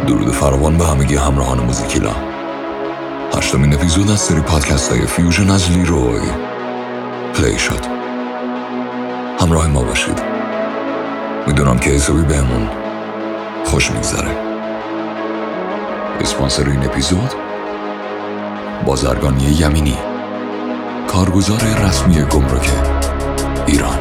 درود فراوان به همگی همراهان موزیکیلا. 8مین اپیزود از سری پادکست های فیوژن از لیروی پلی شد. همراه ما باشید. میدونم که حسابی بهمون خوش میگذره. اسپانسر این اپیزود بازرگانی یمینی، کارگزار رسمی گمرک ایران.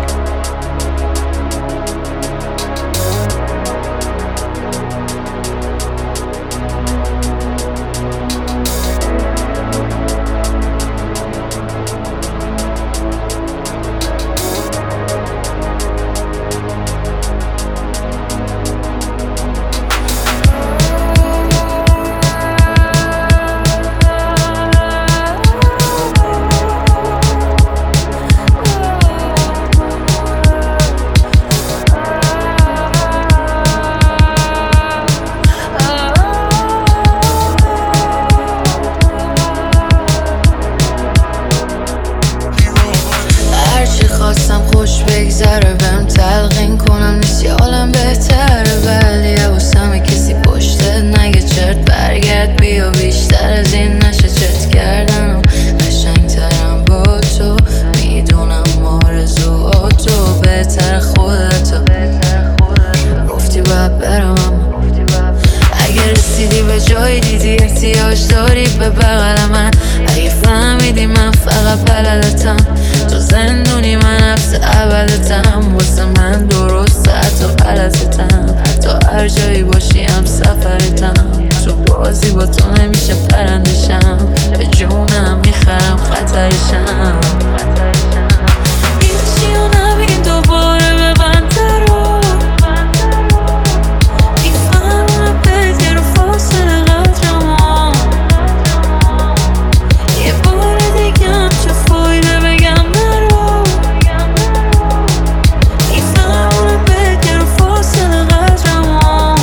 خوش بگذره بهم تلقین کنم نیست یه عالم بهتره، ولی حواسم کسی پشتت نگه چرت برگرد بیا بیشتر از این نشه چت کردنم قشنگترم با تو، میدونم آرزوهاتو بهتر خودتو گفتی باید برم، اما اگر رسیدی به جایی دیدی احتیاج داری به بغل من، اگه فهمیدی من فقط بلدتم تو زندونی من حبس ابدتم، واسه من درست حتی غلطتم، تا هر جایی باشی هم سفرتم، تو بازی با تو نمیشه پرندشم، به جونم میخرم خطرشم، هیچی رو نبین دوباره ببند درو، میفهمم بگیر فاصله قدرمون، یه بار دیگه هم چه فایده بگم نرو، میفهمم بگیر فاصله قدرمون.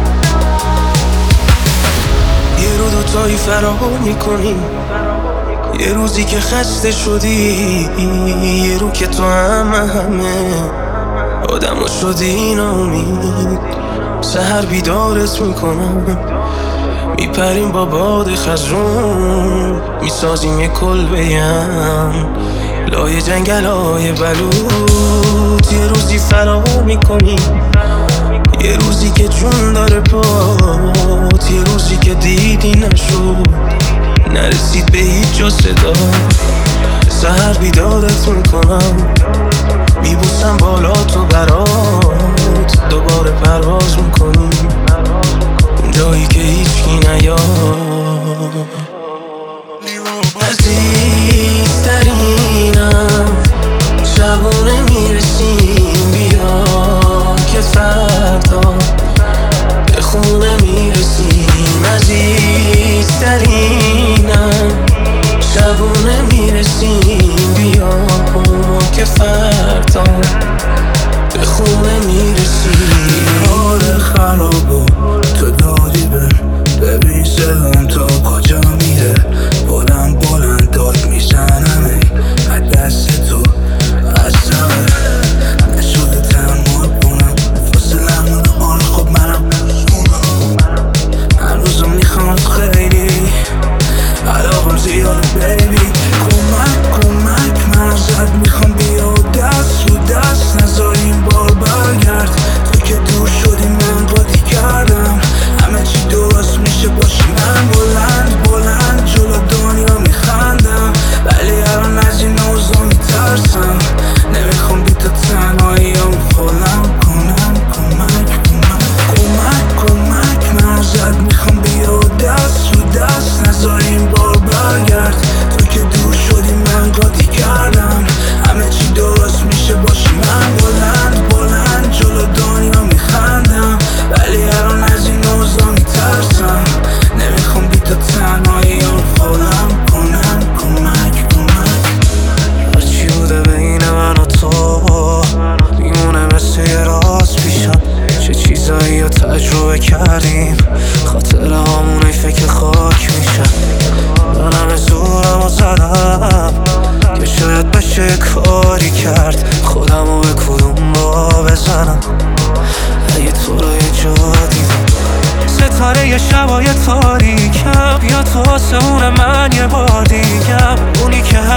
یه رو دوتایی فرار میکنیم، یه روزی که خسته شدی، یه رو که تو همه آدمو شدی نامید، سحر بیدارت میکنم، میپریم با باد خزرون، میسازیم یه کلبه‌ام لای جنگل های بلوط، یه روزی فرار میکنیم، یه روزی که جون داره پات، یه روزی که دیدی نشد نرسید به هیچ جا صدا، سحر بیدارت میکنم، میبوسم بالا تو برات، دوباره پرواز میکنیم جایی که هیچکی نیاد، عزیزترینم شبونه میرسیم، بیا که فردا به خونه میرسیم، عزیزترینم شبونه میرسیم، بیا که فردا به خونه میرسیم، حال خرابو تو دادی ببین سلام تا کجا میره، بلند داد میزنم از دست تو اصلا نشده تحمل کنم، فاصله مونه حال خب منم هر روزم میخوام خیلی علاقم زیاده بیبی،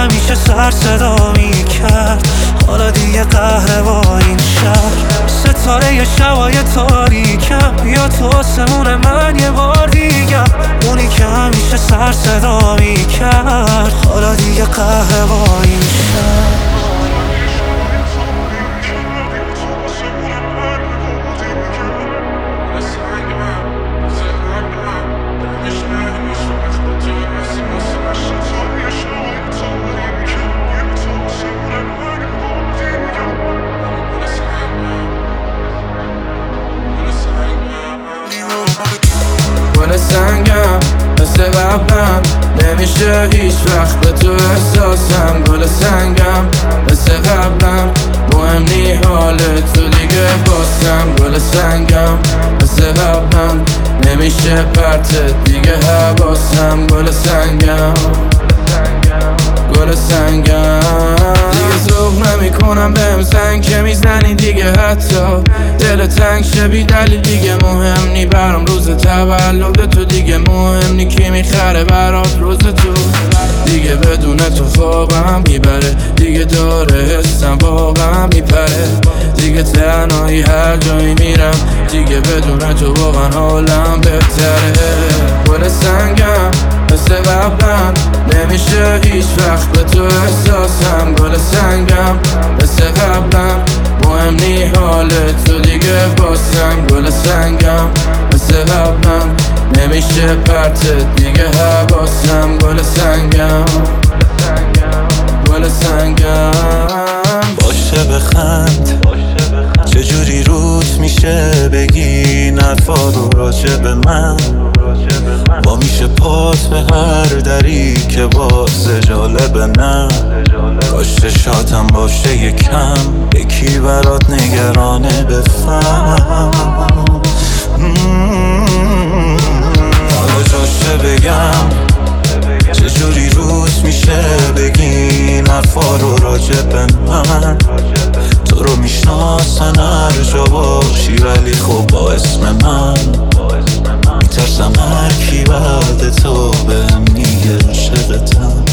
همیشه سر صدا میکرد، حالا دیگه قهر با این شهر. ستاره شبای تاریکم، بیا تو آسمون من یه بار دیگه. اونی که همیشه سر صدا میکرد، حالا دیگه قهر با این شهر. گل سنگم مثل قبلم، نمیشه هیچ وقت به تو احساسم. گل سنگم مثل قبلم، مهم نی حالت تو دیگه باسم. گل سنگم مثل قبلم، نمیشه پرتت دیگه حواسم. گل سنگم، گل سنگم، دیگه ذوق نمیکنم بهم زنگ که میزنی دیگه. حتی دل تنگ شه بی دلیل دیگه. مهم نی برام روز تولد تو، دیگه مهم نی کی میخره برات روز تو. دیگه بدون تو خوابم میبره، دیگه داره حسم واقعا میپره. دیگه تنهایی هر جایی میرم، دیگه بدون تو واقعا حالم بهتره. گل سنگم مثل قبلم، نمیشه هیچ وقت به تو احساسم. گل سنگم مثل قبلم، مهم نی حالت تو دیگه باسم. گل سنگم مثل قبلم، نمیشه پرتت دیگه حواسم. گل سنگم، گل سنگم، باشه بخند، چجوری روت میشه بگی نرفا رو راجع به من. با میشه پات به هر دری که باز جالبه نه. باشه شادم باشه یکم، یکی برات نگرانه بفهم. حالا جاشه بگم، چجوری روت میشه بگی نرفا رو راجع به من. تو رو میشناسن هر جا باشی، ولی خب با اسم من میترسم هر کی بعد تو بهم میگه عاشقتم.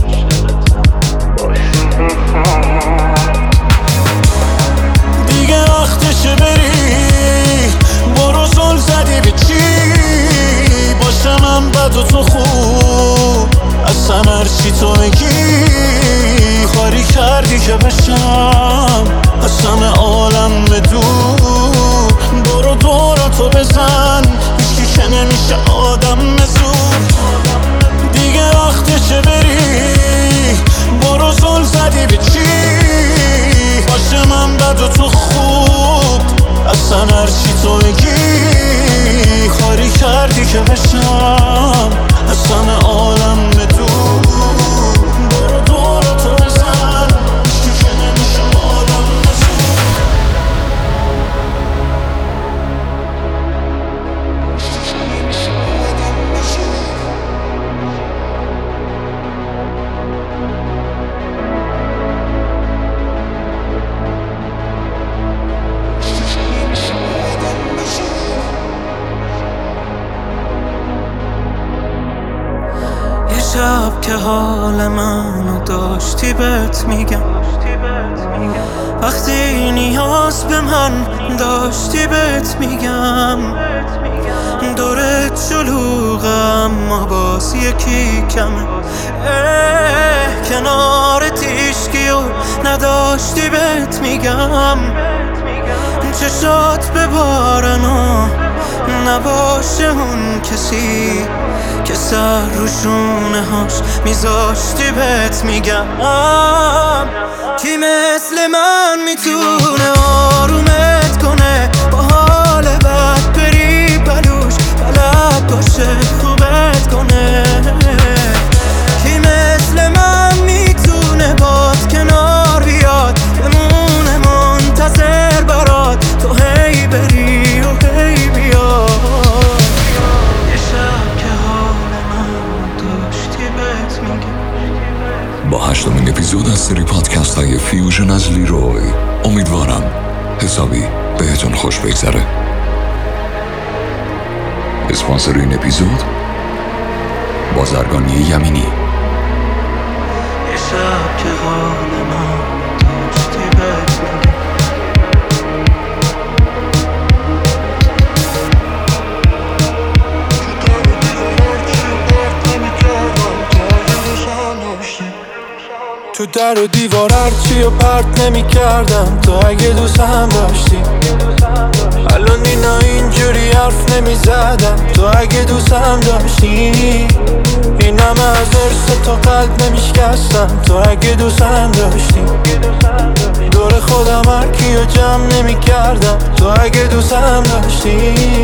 دیگه وقتشه بری، برو زل زدی به چی. باشه من بد و تو خوب، اصلا هرچی تو میگی خاری کردی که بشم از همه عالم بدور. برو دوراتو بزن، هیچکی که نمیشه آدم مزور. دیگه وقتشه بری، برو زل زدی به چی. باشه من بد و تو خوب، اصلا هرچی تو میگی خاری کردی که بشم از همه عالم بدور. برو دوراتو بزن، هیچکی که نمیشه آدم مزور. شب که حال منو داشتی بهت میگم، وقتی نیاز به من داشتی بهت میگم. دورت شلوغم اما باز یکی کمه، کنارت هیچکی و نداشتی بهت میگم. چشات ببارن و نباشه اون کسی که سر رو شونه هاش میذاشتی بهت میگم. کی مثل من میتونه آرومت کنه، با حال بد بری بلوش بلد باشه خوبت کنه. کی مثل من میتونه باد کنار بیاد، بمونه منتظر برات تو هی بری و هی بیاد. با 8مین اپیزود از سری پادکست های فیوژن از لیروی، امیدوارم حسابی بهتون خوش بگذره. اسپانسر این اپیزود بازرگانی یمینی. تو در و دیوار هرچی رو پرت نمی کردم تو اگه دوستم داشتی. الان اینا اینجوری حرف نمی زدم تو اگه دوستم داشتی. این همه از ارث تو قلب نمی شکستم تو اگه دوستم داشتی. دور خودم هر کیو جمع نمی کردم تو اگه دوستم داشتی.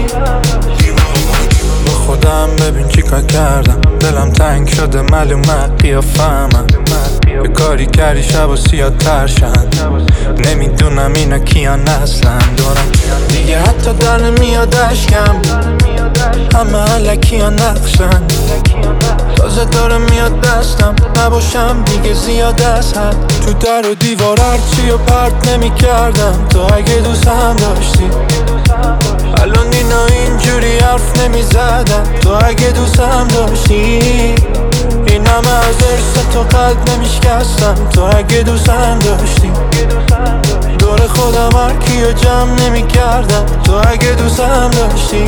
با خودم ببین چی کار کردم، دلم تنگ شده معلومه قیافه‌مم. یه کاری کردی شب و سیاه ترشن، نمیدونم اینا کیان اصلا دارم دیگه حتی در نمیاد اشکم، همه علکی ها نقشن. تازه داره میاد دستم نباشم دیگه زیاد از حد. تو در و دیوار هرچی رو پرت نمی کردم تو اگه دوستم داشتی. الان اینا اینجوری حرف نمی زدم تو اگه دوستم داشتی. این همه از ارث تو قلب نمی شکستم تو اگه دوستم داشتی. دور خودم هر کیو جمع نمی کردم تو اگه دوستم داشتی.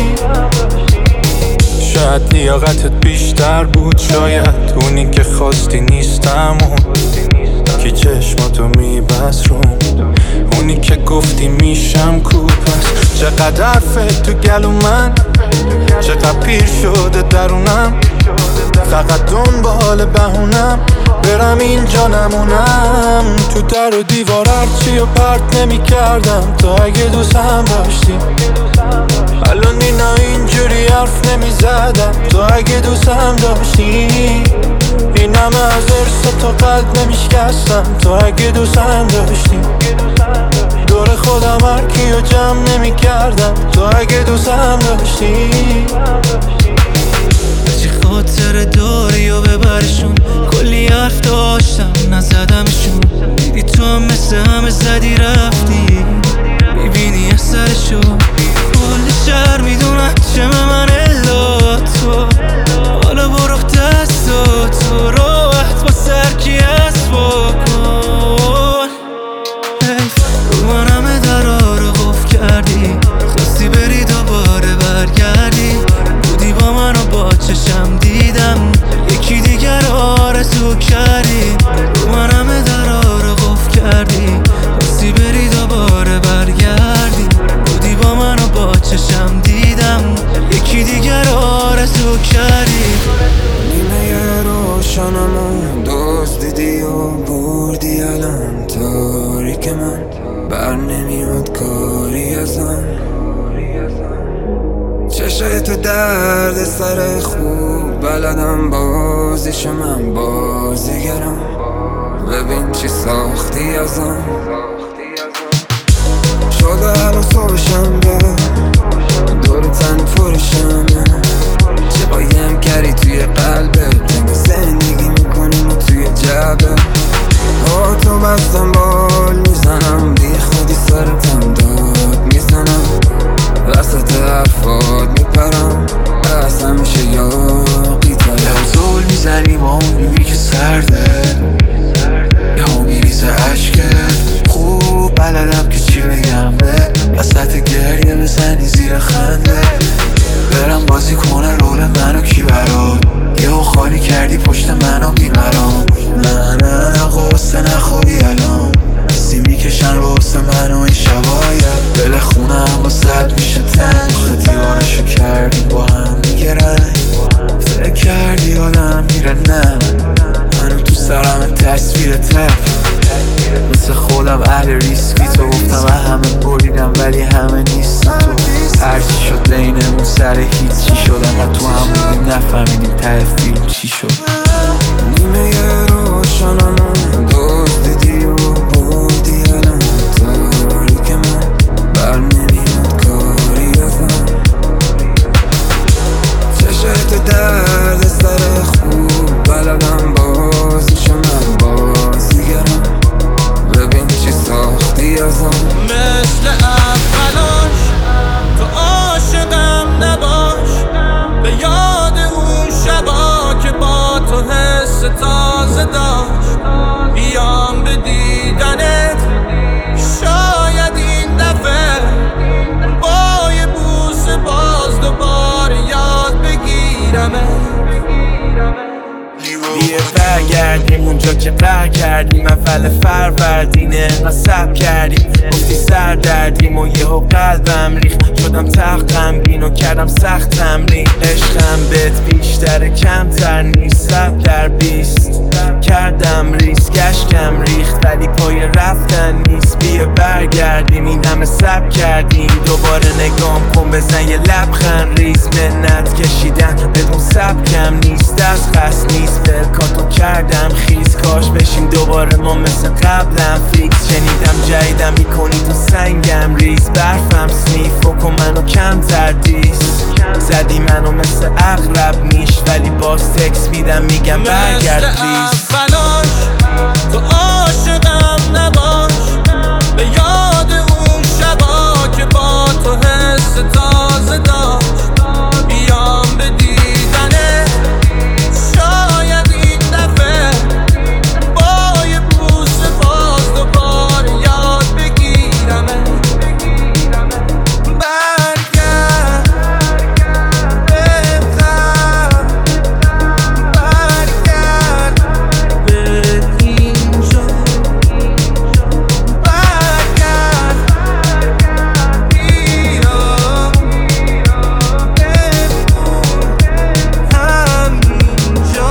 شاید لیاقتت بیشتر بود، شاید اونی که خواستی نیستم، اون که چشماتو میبست روم، اونی که گفتی میشم کوپس. چقدر حرفت تو گلو من، چقدر پیر شده درونم، فقط دنبال بهونم برم اینجا نمونم. تو در و دیوار هرچی رو پرت نمی کردم تو اگه دوستم داشتی. الان اینا اینجوری حرف نمی زدم تو اگه دوستم داشتی. این همه از ارث تو قلب نمی شکستم تو اگه دوستم داشتی. دور خودم هر کیو جمع نمی کردم تو اگه دوستم داشتی. چی خاطر داری و ببرشون، کلی حرف داشتم نزدمشون. دیدی تو هم مثل همه زدی رفتی، میبینی اثرشو. کل شهر میدونن چه من الا تو، حالا برو دستاتو راحت با سرکی از بکن. رو من همه درا رو قفل کردی، خواستی بری دوباره برگردی. بودی با من و با چشم دیدم یکی دیگر آرزو کردی. رو من همه درا رو قفل کردی، خواستی بری دوباره برگردی. بودی با من و با چشم دیدم یکی دیگر آرزو کردی. نیمه روشنمو دزدیدی و بردی، الان تاریک من بر نمیاد کاری ازم. چشای تو درد سر خوب بلدم بازیشو، من بازیگرم ببین چی ساختی ازم. شده الان صبح شنبه دور تن پرشمه، چه بایم کردی توی قلبت، جنگ زندگی میکنیم و توی جبه. تو بستم بال میزنم بی خودی سرتم داد میزنم، وسط حرفات میپرم اصلا میشه یاقی ترم. زول میزنی با اون میبی که سرده، یه ها میریزه عشقت. خوب بلدم که چی بگم به وسط گریه بزنی زیر خنده. برم بازی کنه رول منو کی برات، یه ها خالی کردی پشت منو بیمرام. نه قصه نخوری الان، سی میکشن واسه منو این شباید. دل خونم با صد میشه تنگ، خود دیوانشو کردیم با هم دیگه رنگ. فکر کردی آدم میره نه، منو تو سرم تصویر تف. مثل خودم اهل ریسکی تو گفتم همه بریدم ولی همه نیستم تو. هرچی شد بینمون سر هیچی شد، انقدر تو هم بودیم نفهمیدیم ته فیلم چی شد. نیمه روشنمو دزدیدی و بردی، الان تاریک من بر نمیاد کاری ازم. چشای تو درد سر خوب بلدم بازیشو، من بازیگرم ببین چی ساختی ازم. مثل اولاش تو عاشقم نباش، به یاد اون شبا که با تو حس تازه داشت. بیام به دیدنت شاید این دفعه با یه بوسه باز دوباره یاد بگیرمت. بیا برگردیم اونجا که قهر کردیم اول فروردین انقدر صبر کردیم گفتی سر دردیم و یهو قلبم ریخت شدم تختم بین و کردم سخت تمرین عشقم بهت بیشتر کمتر نیست 100/20 کردم ریسک اشکم ریخت ولی پای رفتن نیست بیا برگردیم این همه صبر کردیم دوباره نگام کن بزن یه لبخند ریز منت کشیدن بدون سبکم نیست از قصد نیست فلکاتو کردم خیز کاش بشیم دوباره ما مثل قبلم فیکس شنیدم جدیدم میکنی تو سنگم ریز برفم سنیف و کن منو کم تردیس زدی منو مثل اغرب نیش ولی باز تکس میدم میگم برگرد پلیز تو عاشقم نباش به یاد اون شبا که با تو حس تازه داشت بیام به دیدنه شاید این دفعه با یه بوسه باز دوباره یاد بگیرمه برگرد بهتر برگرد به اینجا برگرد بیا بمون همینجا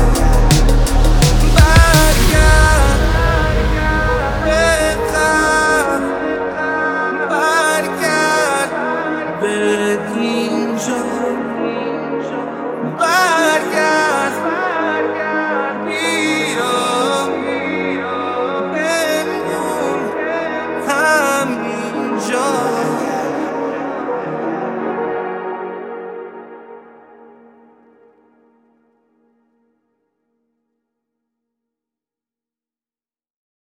برگرد بهتر برگرد به اینجا